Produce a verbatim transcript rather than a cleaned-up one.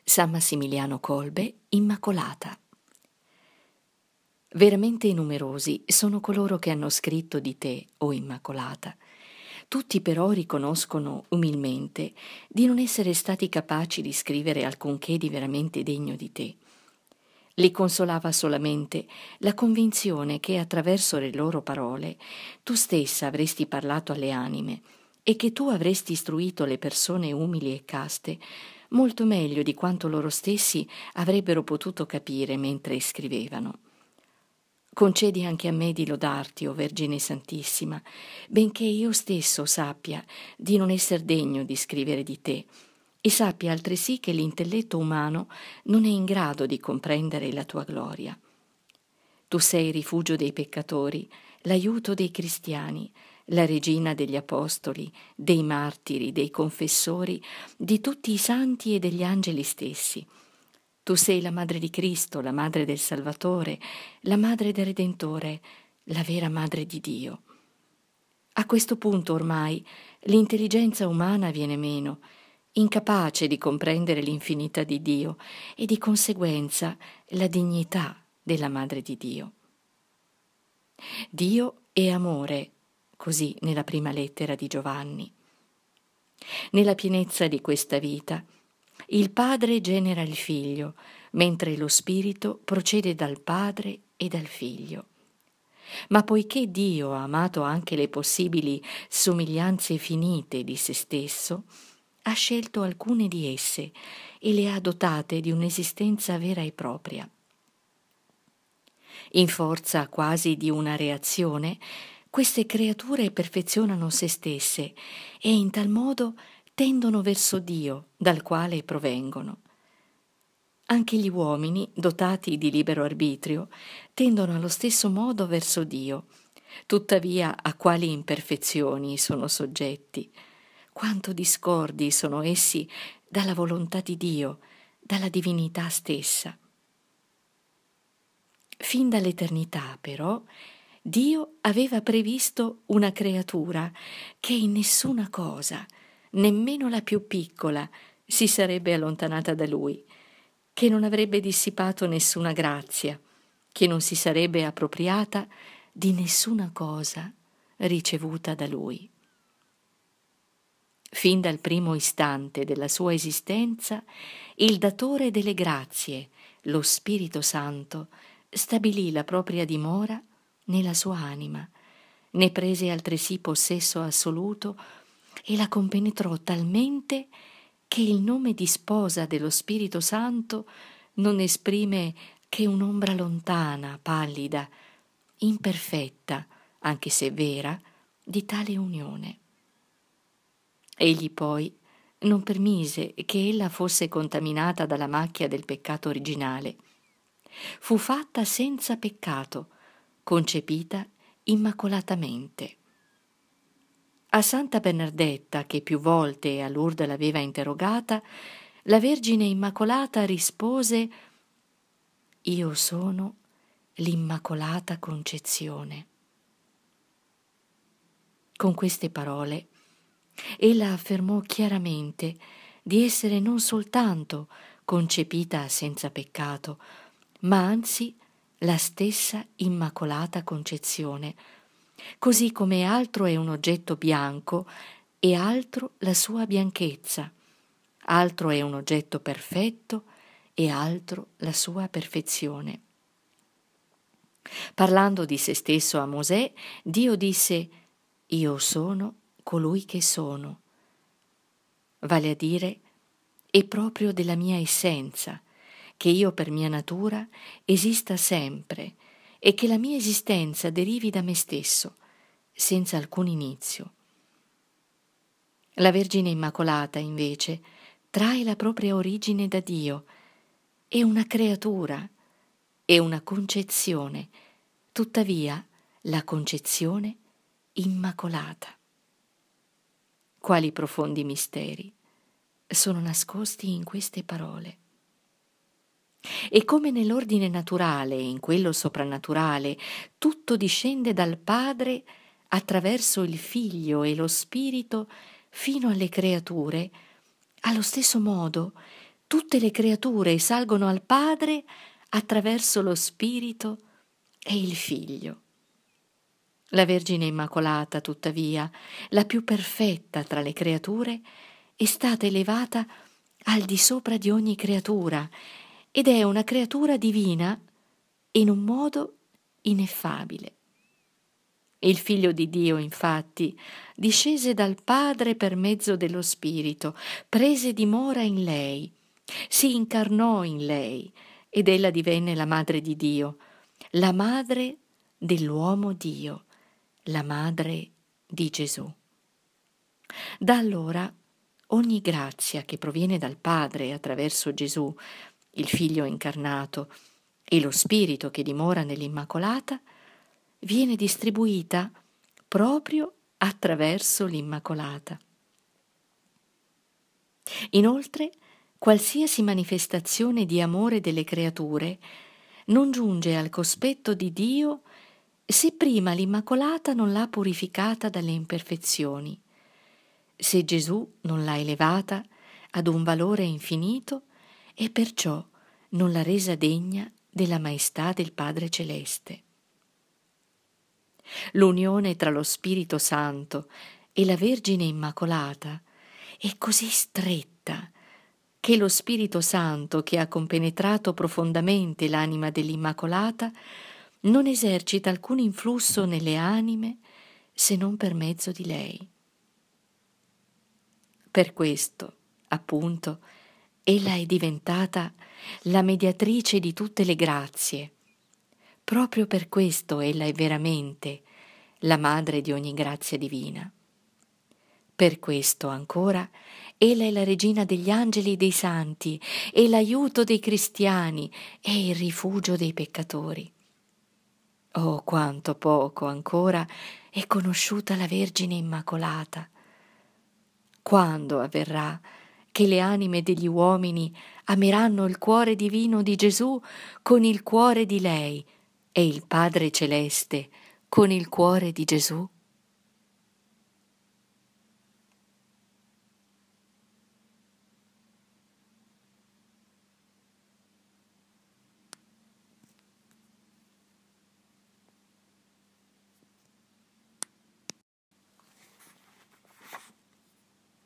San Massimiliano Kolbe, Immacolata. Veramente numerosi sono coloro che hanno scritto di te, o Immacolata. Tutti però riconoscono umilmente di non essere stati capaci di scrivere alcunché di veramente degno di te. Li consolava solamente la convinzione che attraverso le loro parole tu stessa avresti parlato alle anime e che tu avresti istruito le persone umili e caste molto meglio di quanto loro stessi avrebbero potuto capire mentre scrivevano. Concedi anche a me di lodarti, o Vergine Santissima, benché io stesso sappia di non esser degno di scrivere di te, e sappia altresì che l'intelletto umano non è in grado di comprendere la tua gloria. Tu sei il rifugio dei peccatori, l'aiuto dei cristiani, la regina degli apostoli, dei martiri, dei confessori, di tutti i santi e degli angeli stessi. Tu sei la madre di Cristo, la madre del Salvatore, la madre del Redentore, la vera madre di Dio. A questo punto ormai l'intelligenza umana viene meno, incapace di comprendere l'infinità di Dio e di conseguenza la dignità della madre di Dio. Dio è amore, così nella prima lettera di Giovanni. Nella pienezza di questa vita, il Padre genera il Figlio, mentre lo Spirito procede dal Padre e dal Figlio. Ma poiché Dio ha amato anche le possibili somiglianze finite di se stesso, ha scelto alcune di esse e le ha dotate di un'esistenza vera e propria. In forza quasi di una reazione, queste creature perfezionano se stesse e in tal modo tendono verso Dio, dal quale provengono. Anche gli uomini, dotati di libero arbitrio, tendono allo stesso modo verso Dio, tuttavia a quali imperfezioni sono soggetti, quanto discordi sono essi dalla volontà di Dio, dalla divinità stessa. Fin dall'eternità, però, Dio aveva previsto una creatura che in nessuna cosa, nemmeno la più piccola, si sarebbe allontanata da Lui, che non avrebbe dissipato nessuna grazia, che non si sarebbe appropriata di nessuna cosa ricevuta da Lui. Fin dal primo istante della sua esistenza, il datore delle grazie, lo Spirito Santo, stabilì la propria dimora nella sua anima, ne prese altresì possesso assoluto e la compenetrò talmente che il nome di sposa dello Spirito Santo non esprime che un'ombra lontana, pallida, imperfetta, anche se vera, di tale unione. Egli poi non permise che ella fosse contaminata dalla macchia del peccato originale. Fu fatta senza peccato, concepita immacolatamente. A Santa Bernardetta, che più volte a Lourdes l'aveva interrogata, la Vergine Immacolata rispose: «Io sono l'Immacolata Concezione». Con queste parole ella affermò chiaramente di essere non soltanto concepita senza peccato, ma anzi la stessa Immacolata Concezione, così come altro è un oggetto bianco e altro la sua bianchezza, altro è un oggetto perfetto e altro la sua perfezione. Parlando di se stesso a Mosè, Dio disse: «Io sono colui che sono», vale a dire, è proprio della mia essenza, che io per mia natura esista sempre e che la mia esistenza derivi da me stesso, senza alcun inizio. La Vergine Immacolata, invece, trae la propria origine da Dio, è una creatura, è una concezione, tuttavia la concezione immacolata. Quali profondi misteri sono nascosti in queste parole. E come nell'ordine naturale e in quello soprannaturale tutto discende dal Padre attraverso il Figlio e lo Spirito fino alle creature, allo stesso modo tutte le creature salgono al Padre attraverso lo Spirito e il Figlio. La Vergine Immacolata, tuttavia, la più perfetta tra le creature, è stata elevata al di sopra di ogni creatura ed è una creatura divina in un modo ineffabile. Il Figlio di Dio, infatti, discese dal Padre per mezzo dello Spirito, prese dimora in lei, si incarnò in lei ed ella divenne la Madre di Dio, la Madre dell'uomo Dio, la Madre di Gesù. Da allora ogni grazia che proviene dal Padre attraverso Gesù, il Figlio incarnato, e lo Spirito che dimora nell'Immacolata, viene distribuita proprio attraverso l'Immacolata. Inoltre, qualsiasi manifestazione di amore delle creature non giunge al cospetto di Dio se prima l'Immacolata non l'ha purificata dalle imperfezioni, se Gesù non l'ha elevata ad un valore infinito e perciò non l'ha resa degna della maestà del Padre Celeste. L'unione tra lo Spirito Santo e la Vergine Immacolata è così stretta che lo Spirito Santo, che ha compenetrato profondamente l'anima dell'Immacolata, non esercita alcun influsso nelle anime se non per mezzo di lei. Per questo, appunto, ella è diventata la mediatrice di tutte le grazie. Proprio per questo ella è veramente la madre di ogni grazia divina. Per questo ancora ella è la regina degli angeli e dei santi, è l'aiuto dei cristiani, è il rifugio dei peccatori. Oh, quanto poco ancora è conosciuta la Vergine Immacolata! Quando avverrà che le anime degli uomini ameranno il cuore divino di Gesù con il cuore di lei e il Padre Celeste con il cuore di Gesù?